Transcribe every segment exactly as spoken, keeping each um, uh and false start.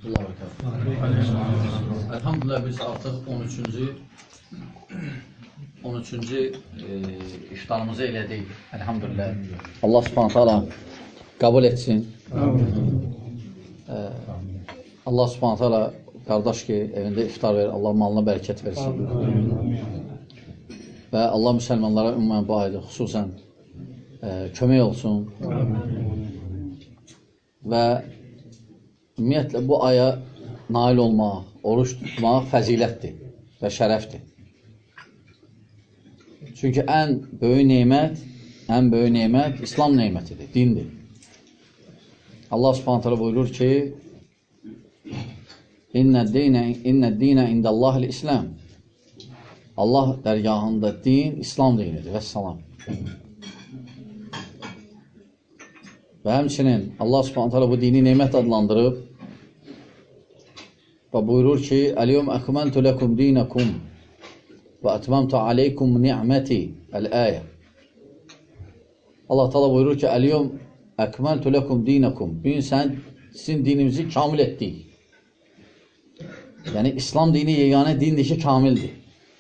Elhamdülillah biz artıq on üçüncü on üçüncü e, iftarımızı elədik. Elhamdülillah. Allah subhanahu ta'ala qəbul etsin. E, Allah subhanahu ta'ala qardaş ki evində iftar verir. Allah malına bərəkət versin. Və Allah müsəlmanlara ümumən bu ayda xüsusən e, kömək olsun. Və ümumiyyətlə, bu aya nail olmaq, oruç tutmaq fəzilətdir və şərəfdir. Çünki ən böyük neymət, ən böyük neymət İslam neymətidir, dindir. Allah subhanahu ta'ala buyurur ki, İnnəd dinə indəllahil İslam. Allah dərgahında din, İslam dinidir. Vəssalam. Və həmçinin Allah subhanahu ta'ala bu dini neymət adlandırıb və buyurur ki, Əl-yevm əkməltu ləkum dinəkum və ətməmtu aleykum ni'məti. Əl-əyə. Allah ta'ala buyurur ki, Əl-yevm əkməltu ləkum dinəkum. Bugün sən sizin dinimizi kamil etdik. Yəni, İslam dini yeganə dindir ki, kamildir.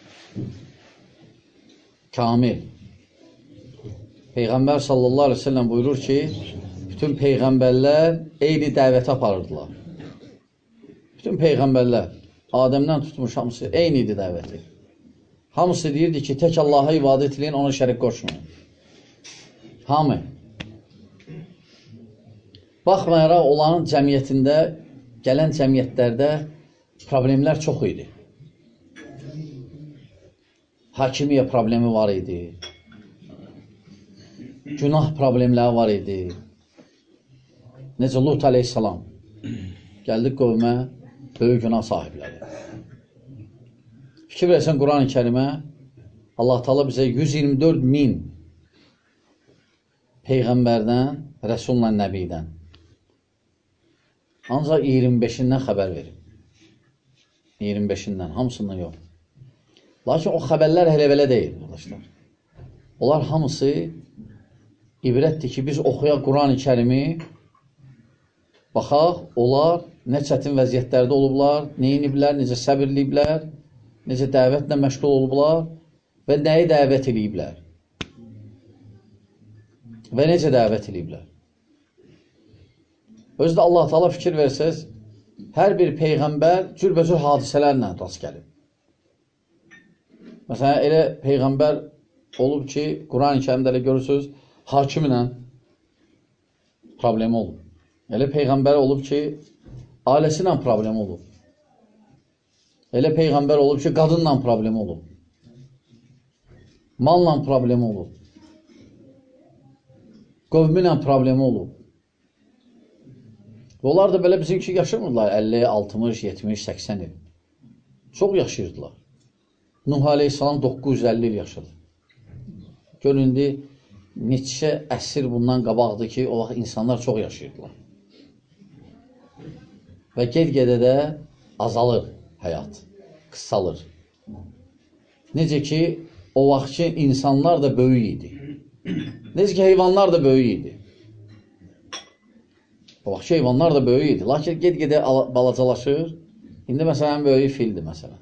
Kamil. Peyğəmbər sallallahu aleyhi ve sellem buyurur ki, bütün peyğəmbərlər eyni dəvəti aparırdılar. Bütün peyğəmbərlər, Adəmdən tutmuş hamısı eyni idi dəvəti. Hamısı deyirdi ki, tək Allaha ibadət eləyin, ona şərik qoşmayın. Hamı. Baxmayaraq, onların cəmiyyətində, gələn cəmiyyətlərdə problemlər çox idi. Hakimiyyə problemi var idi. Günah problemləri var idi. Necə Lut aleyhissalam gəldik qövmə böyük günah sahibləri. Fikir versən Quran-ı Kərimə Allah Teala bizə yüz iyirmi dörd min peyğəmbərdən, rəsulla, nəbiydən ancaq iyirmi beşindən xəbər verir. iyirmi beşindən, hamısından yox. Lakin o xəbərlər hələ-belə deyil, arkadaşlar. Onlar hamısı ibrətdir ki, biz oxuyaq Quran-ı Kərimi, baxaq, onlar nə çətin vəziyyətlərdə olublar, neyiniblər, necə səbirliyiblər, necə dəvətlə məşğul olublar və nəyi dəvət ediblər. Və necə dəvət ediblər. Özdə Allah Teala fikir versəz, hər bir peyğəmbər cürbəcür hadisələrlə rast gəlib. Məsələn, elə peyğəmbər olub ki, Quran-ı Kərimdə elə görürsünüz, hakimlə problemi olub. Elə peyğəmbər olub ki, ailəsi ilə problemi olub. Elə peyğəmbər olub ki, qadınla problemi olub. Malla problemi olub. Qövmü ilə problemi olub. Və onlar da belə bizimki yaşamırlar əlli, altmış, yetmiş, səksən il. Çox yaşayırdılar. Nuh aleyhissalam doqquz yüz əlli il yaşadı. Göründü, neçə əsr bundan qabaqdır ki, o vaxt insanlar çox yaşayırdılar. Və ged-gedə də azalır həyat, qısalır. Necə ki, o vaxtki insanlar da böyük idi. Necə ki, heyvanlar da böyük idi. O vaxtki heyvanlar da böyük idi. Lakin ged-gedə balacalaşır. İndi məsələn, böyük fildir, məsələn.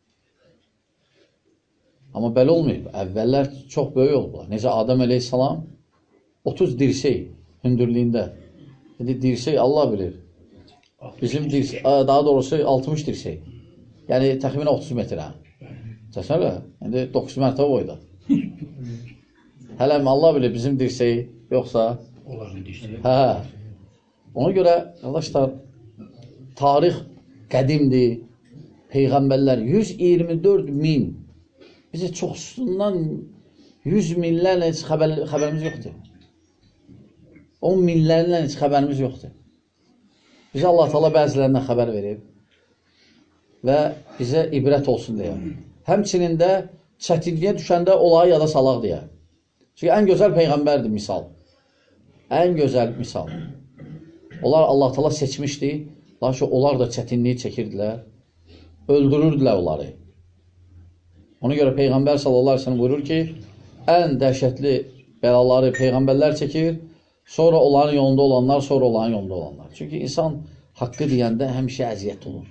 Amma belə olmayıb. Əvvəllər çox böyük oldular. Necə Adəm əleyhissalam otuz dirsək hündürlüyündə. Dedi, dirsək Allah bilir. Bizim dirsək, daha doğrusu altmış dirsək. Yəni, təxminən otuz metrə. Təsəvvür, indi doqquz mərtəbə boyda. Hələ Allah bilir bizim dirsək, yoxsa? Onların dirsək. Hə. Ona görə, arkadaşlar, tarix qədimdir. Peyğəmbərlər yüz iyirmi dörd min. Bizə çoxsundan yüz minlərlə heç xəbər, xəbərimiz yoxdur. on minlərlə heç xəbərimiz yoxdur. Bizə Allah Teala bəzilərindən xəbər verib və bizə ibrət olsun deyə. Həmçinin də çətinliyə düşəndə olayı yada salaq deyə. Çünki ən gözəl peyğəmbərdir misal. Ən gözəl misal. Onlar Allah Teala seçmişdi, lakin onlar da çətinliyi çəkirdilər, öldürürdülər onları. Ona görə Peyğəmbər sallallahu aleyhi ve sellem buyurur ki, ən dəhşətli bəlaları Peyğəmbərlər çəkir, sonra onların yolunda olanlar, sonra onların yolunda olanlar. Çünki insan haqqı deyəndə həmişə əziyyət olur.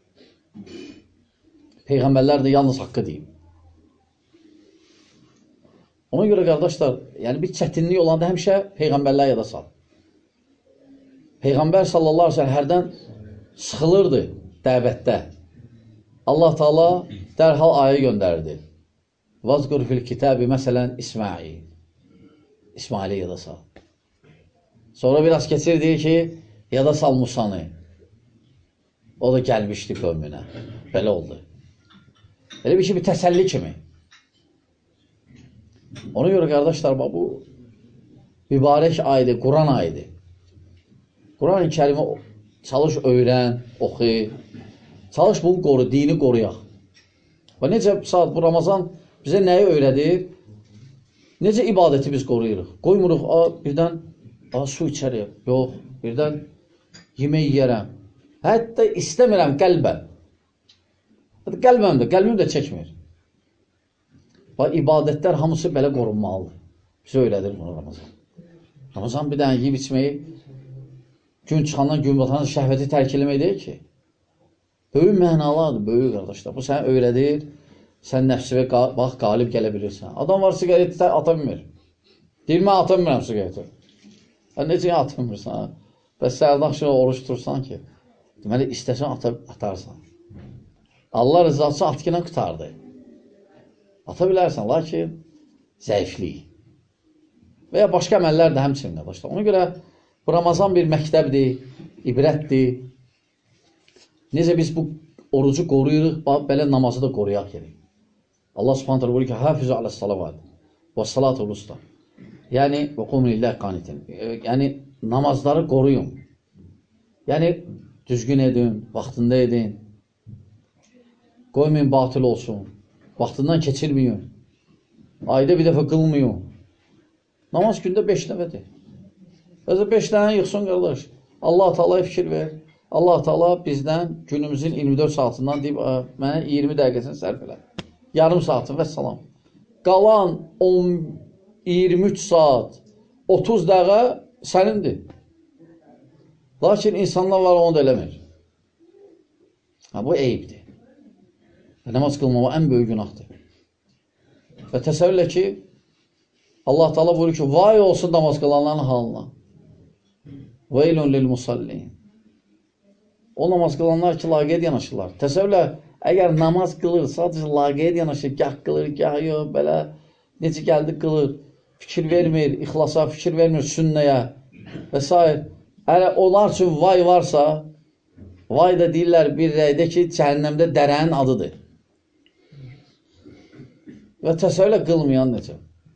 Peyğəmbərlər də yalnız haqqı deyib. Ona görə qardaşlar, yəni bir çətinlik olanda həmişə Peyğəmbərlər yada sal. Peyğəmbər sallallahu aleyhi ve sellem hərdən sıxılırdı dəvətdə. Allah Taala dərhal ayə göndərdi. Vazkur fil kitabi məsələn İsmail. İsmail'i yada sal. Sonra biraz keçir deyir ki, yada sal Musanı. O da gəlmişdi qövmünə. Belə oldu. Elə bir şey bir təsəlli kimi. Ona görə qardaşlar, bu mübarək aydır, Quran ayıdır. Quran-ı Kərimi çalış, öyrən, oxu. Çalış bunu qoru, dini qoruyaq. Və necə saat bu Ramazan bizə nəyi öyrədir? Necə ibadəti biz qoruyuruq? Qoymuruq, a, birdən a, su içərik. Yox, birdən yemək yiyərəm. Hətta istəmirəm qəlbən. Hətta qəlbəm də, qəlbim də çəkmir. Və ibadətlər hamısı belə qorunmalıdır. Bizə öyrədir bunu Ramazan. Ramazan bir dənə yiyib içməyi, gün çıxandan gün batandan şəhvəti tərk eləmək deyil ki. Böyük mənalardır, böyük qardaşlar. Bu səni öyrədir, sən nəfsivə bax, qalib gələ bilirsən. Adam var, siqareti ata bilmir. Deyir, mən ata bilmirəm siqareti. Necə ata bilmirsən? Bəs səhərdən axşam oruç tutursan ki, deməli, istəsən ata, atarsan. Allah rızası atqına qutardı. Ata bilərsən, lakin zəiflik. Və ya başqa əməllər də həmçinin qardaşlar. Ona görə bu Ramazan bir məktəbdir, ibrətdir. Necə biz bu orucu qoruyuruq, belə namazı da qoruyaq gerək. Allah subhanət hələ buyurur ki, hafizu alə salavat və salat ulusda. Yəni, və qumun illəh qanitin. Yəni, namazları qoruyun. Yəni, düzgün edin, vaxtında edin. Qoymayın, batıl olsun. Vaxtından keçirməyin. Ayda bir dəfə qılmayın. Namaz gündə beş dəfədir. Özə beş dənə yıxsın, qardaş. Allah Taala'ya fikir ver. Allah Taala bizdən günümüzün iyirmi dörd saatından deyib, mənə iyirmi dəqiqəsini sərf elə. Yarım saatı və salam. Qalan on, iyirmi üç saat, otuz dəqiqə sənindir. Lakin insanlar var, onu da eləmir. Ha, bu eyibdir. Namaz qılmama ən böyük günahdır. Və təsəvvürlə ki, Allah Taala buyurur ki, vay olsun namaz qılanların halına. Veylun lil musallin. O namaz qılanlar ki, laqeyd yanaşırlar. Təsəvvürlə, əgər namaz qılır, sadəcə laqeyd yanaşır, gah qılır, gah yox, belə necə gəldi qılır, fikir vermir, ixlasa, fikir vermir, sünnəyə və s. Əgər onlar üçün vay varsa, vay da deyirlər bir rəydə ki, cəhənnəmdə dərənin adıdır. Və təsəvvürlə qılmayan necə?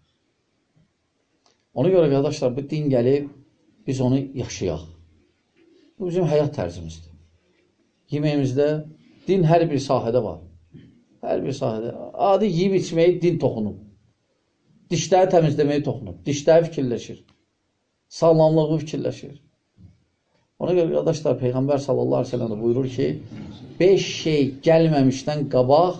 Ona görə qardaşlar, bu din gəlib, biz onu yaşayaq. Bu bizim həyat tərzimizdir. Yeməyimizdə din hər bir sahədə var. Hər bir sahədə. Adi yiyib içməyi din toxunub. Dişləri təmizləməyi toxunub. Dişləri fikirləşir. Sağlamlığı fikirləşir. Ona görə qardaşlar, Peyğəmbər sallallahu aleyhi ve sellem buyurur ki, beş şey gəlməmişdən qabaq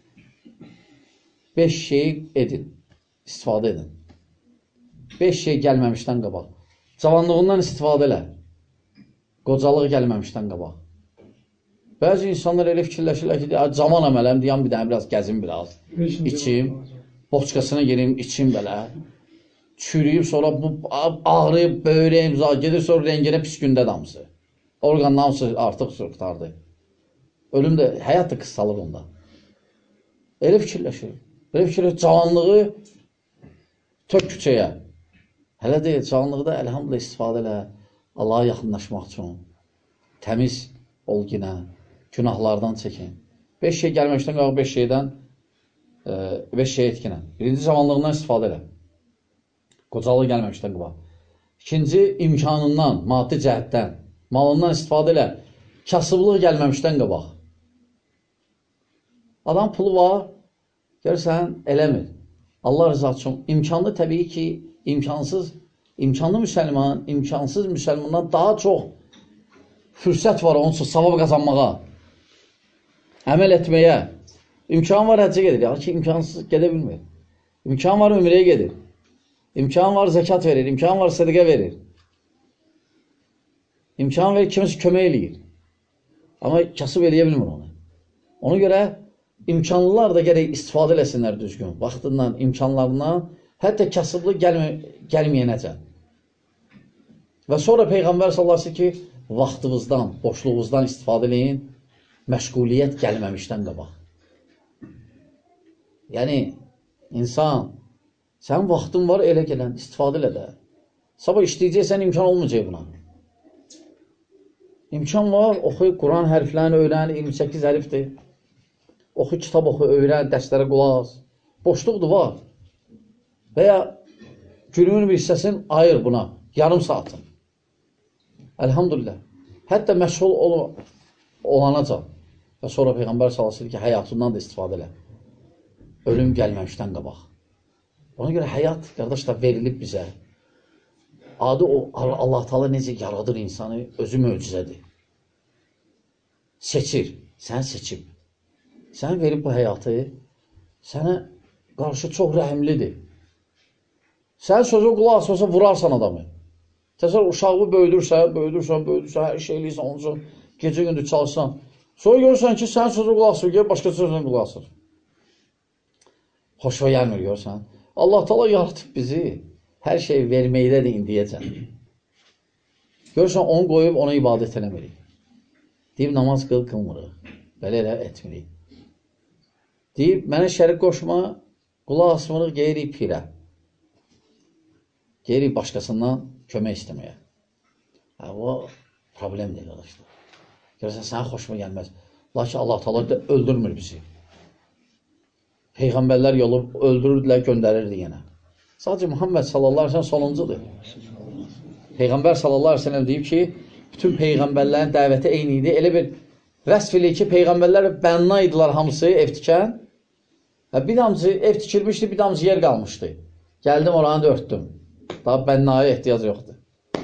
beş şeyi edin. İstifadə edin. Beş şey gəlməmişdən qabaq. Cavanlığından istifadə elə. Qocalıq gəlməmişdən qabaq. Bəzi insanlar elə fikirləşirlər ki, zaman əmələm, deyəm bir dənə biraz gəzim biraz, içim, boçkasına gireyim, içim belə, çürüyüb, sonra bu ağrıyıb, böyrəyim, gedir, sonra renginə pis gündə damısı. Orqanın hamısı artıq sürqtardı. Ölüm də, həyat da qıssalır onda. Elə fikirləşir. Elə fikirləşir, cavanlığı tök küçəyə. Hələ deyil, cavanlıqda əlhamdülillah istifadə elə, Allaha yaxınlaşmaq üçün, təmiz ol yenə, günahlardan çəkin. Beş şey gəlməmişdən qalq, beş şeydən, e, beş şey etkinən. Birinci, cavanlığından istifadə elə. Qocalığı gəlməmişdən qalq. İkinci, imkanından, maddi cəhətdən, malından istifadə elə. Kasıblıq gəlməmişdən qabaq. Adam pulu var, görürsən, eləmir. Allah rızası üçün, imkanlı təbii ki, imkansız, imkanlı müsəlman, imkansız müsəlmandan daha çox fürsət var onun üçün savab qazanmağa, əməl etməyə. İmkan var, həccə gedir. Ya ki, imkansız gedə bilmir. İmkan var, ümrəyə gedir. İmkan var, zəkat verir. İmkan var, sədqə verir. İmkan verir, kimisi kömək eləyir. Amma kasıb eləyə bilmir onu. Ona görə imkanlılar da gərək istifadə eləsinlər düzgün. Vaxtından, imkanlarından, hətta kasıblı gəlmə, gəlməyənəcən. Və sonra Peyğəmbər sallallahu əleyhi və səlləm ki, vaxtınızdan, boşluğunuzdan istifadə eləyin, məşğuliyyət gəlməmişdən qabaq. Yəni, insan, sənin vaxtın var, elə gələn, istifadə elə də. Sabah işləyəcəksən, imkan olmayacaq buna. İmkan var, oxu, Quran hərflərini öyrən, iyirmi səkkiz hərfdir. Oxu, kitab oxu, öyrən, dərslərə qulaq as. Boşluqdur, var. Və ya günün bir hissəsini ayır buna, yarım saatın. Əlhamdülillah. Hətta məşğul ol olanacaq. Və sonra Peyğəmbər sallallahu əleyhi və səlləm ki, həyatından da istifadə elə. Ölüm gəlməmişdən qabaq. Ona görə həyat, qardaşlar, verilib bizə. Adı o, Allah Teala necə yaradır insanı, özü möcüzədir. Seçir, sən seçib. Sən verib bu həyatı, sənə qarşı çox rəhimlidir. Sən sözü qulaq asmasa vurarsan adamı. Təsəvvür, uşağı böyüdürsən, böyüdürsən, böyüdürsən, hər şey eləyirsən, onun üçün gecə gündür çalışsan. Sonra görürsən ki, sən sözü qulaq asır, gəl başqa sözünü qulaq asır. Xoşuna gəlmir, görürsən. Allah Teala yaratıb bizi. Hər şey verməkdədir indiyəcən. Görürsən, onu qoyub, ona ibadət eləmirik. Deyib, namaz qıl, qılmırıq. Belə elə etmirik. Deyib, mənə şərik qoşma, qulaq asmırıq, geyirik pirə. Geyirik başqasından kömək istəməyə. Hə, o problemdir, qardaşlar. Görürsən, sənə xoşuma gəlməz. Lakin Allah Teala da öldürmür bizi. Peyğəmbərlər yolu öldürürdülər, göndərirdi yenə. Sadəcə Muhammed sallallahu əleyhi və səlləm sonuncudur. Peyğəmbər sallallahu əleyhi və səlləm deyib ki, bütün peyğəmbərlərin dəvəti eyni idi. Elə bir vəsf eləyir ki, peyğəmbərlər bənna idilər hamısı ev tikən. Bir damcı ev tikilmişdi, bir damcı yer qalmışdı. Gəldim oranı da örtdüm. Daha bənnaya ehtiyac yoxdur.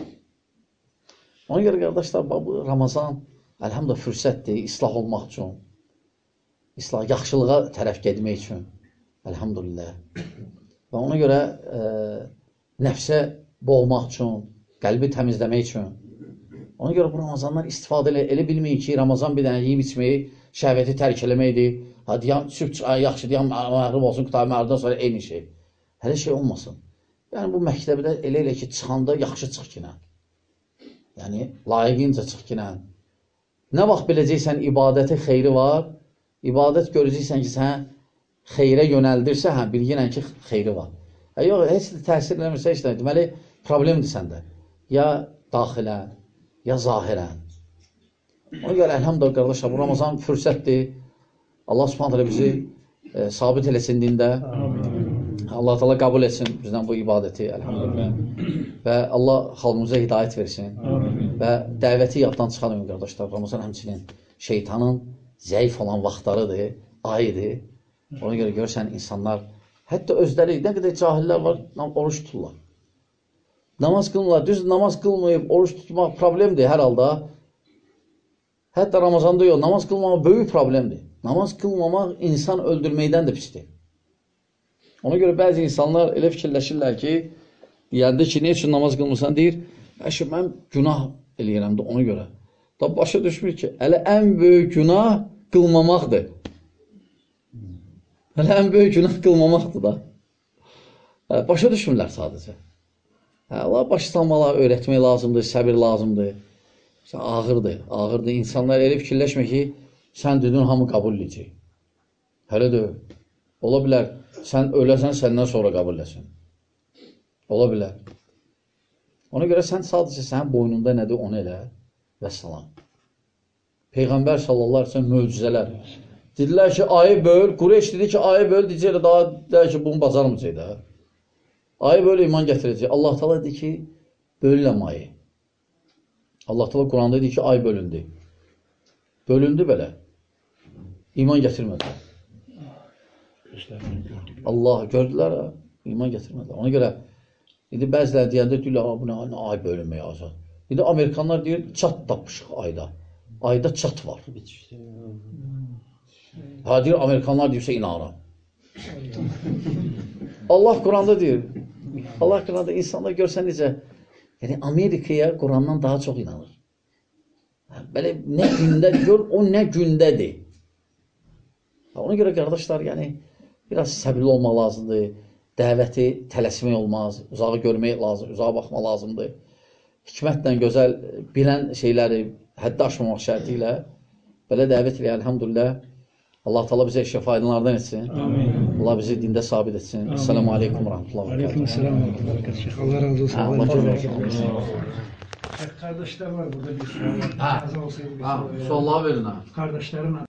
Ona görə qardaşlar, bu Ramazan əlhamdülillah fürsətdir, islah olmaq üçün. İslah, yaxşılığa tərəf getmək üçün. Əlhamdülillah. Və ona görə e, nəfsə boğmaq üçün, qəlbi təmizləmək üçün. Ona görə bu Ramazanlar istifadə elə, elə bilməyin ki, Ramazan bir dənə yiyib içməyi, şəhvəti tərk eləməkdir. Ha, deyəm, sübh yaxşı, deyəm, məğrib olsun, qutarı məğribdən sonra eyni şey. Hələ şey olmasın. Yəni, bu məktəbdə elə elə ki, çıxanda yaxşı çıx ki, yəni, layiqincə çıx ki, nə vaxt biləcəksən, ibadəti xeyri var, ibadət görəcəksən ki, sən xeyrə yönəldirsə, hə, bilginən ki, xeyri var. Hə, yox, heç də təsir eləmirsə, heç də, deməli, problemdir səndə. Ya daxilən, ya zahirən. Ona görə, əlhamdülillah, qardaşlar, bu Ramazan fürsətdir. Allah subhanətlə bizi e, sabit eləsin dində. Allah Teala qəbul etsin bizdən bu ibadəti, əlhamdülillah. Və Allah xalqımıza hidayət versin. Və dəvəti yaddan çıxarın, qardaşlar. Ramazan həmçinin şeytanın zəif olan vaxtlarıdır, ayıdır. Ona görə görürsən, insanlar, hətta özləri, nə qədər cahillər var, oruç tuturlar. Namaz qılmırlar, düz namaz qılmayıb, oruç tutmaq problemdir hər halda. Hətta Ramazanda yox, namaz qılmamaq böyük problemdir. Namaz qılmamaq insan öldürməkdən də pisdir. Ona görə bəzi insanlar elə fikirləşirlər ki, deyəndə ki, ne üçün namaz qılmırsan, deyir, əşi, mən günah eləyirəm də ona görə. Da başa düşmür ki, hələ ən böyük günah qılmamaqdır. Hələ ən böyük günah qılmamaqdır da. Hə, başa düşmürlər sadəcə. Hə, Allah başı salmalar, öyrətmək lazımdır, səbir lazımdır. Sən ağırdır, ağırdır. İnsanlar elə fikirləşmə ki, sən düdün hamı qəbul edəcək. Hələ də ola bilər, sən öləsən, səndən sonra qəbul etsin. Ola bilər. Ona görə sən sadəcə sənin boynunda nədir, onu elə və salam. Peyğəmbər sallallahu əleyhi və səlləm möcüzələr. Dedilər ki, ayı böl, Qureyş dedi ki, ayı böl, deyəcək, daha deyək ki, bunu bacarmayacaq da. Ayı böl, iman gətirəcək. Allah Teala dedi ki, bölüləm ayı. Allah Teala Quranda dedi ki, ay bölündü. Bölündü belə. İman gətirmədi. Allah gördülər, iman gətirmədi. Ona görə, indi bəzilər deyəndə deyirlər, bu nə ay bölünməyə azad. İndi Amerikanlar deyir, çat tapmışıq ayda. Ayda çat var. Ha, deyir, Amerikanlar deyirsə inanıram. Allah Quranda deyir. Allah Quranda insanlar görsən necə, yəni Amerikaya Qurandan daha çox inanır. Belə nə gündədir, gör o nə gündədir. Ona görə qardaşlar, yəni biraz səbirli olmaq lazımdır. Dəvəti tələsmək olmaz, uzağı görmək lazım, uzağa baxmaq lazımdır. Hikmətlə gözəl bilən şeyləri həddə aşmamaq şərti ilə belə dəvət ilə, əlhamdülillah, Allah Teala bizə işə faydalardan etsin. Amin. Allah bizi dində sabit etsin. Esselamu aleykum və rahmetullahi və Aleyküm selam və rahmetullahi. Allah razı olsun. Allah razı olsun. Kardeşler var burada bir soru. Ha, sualları verin ha. Kardeşlerin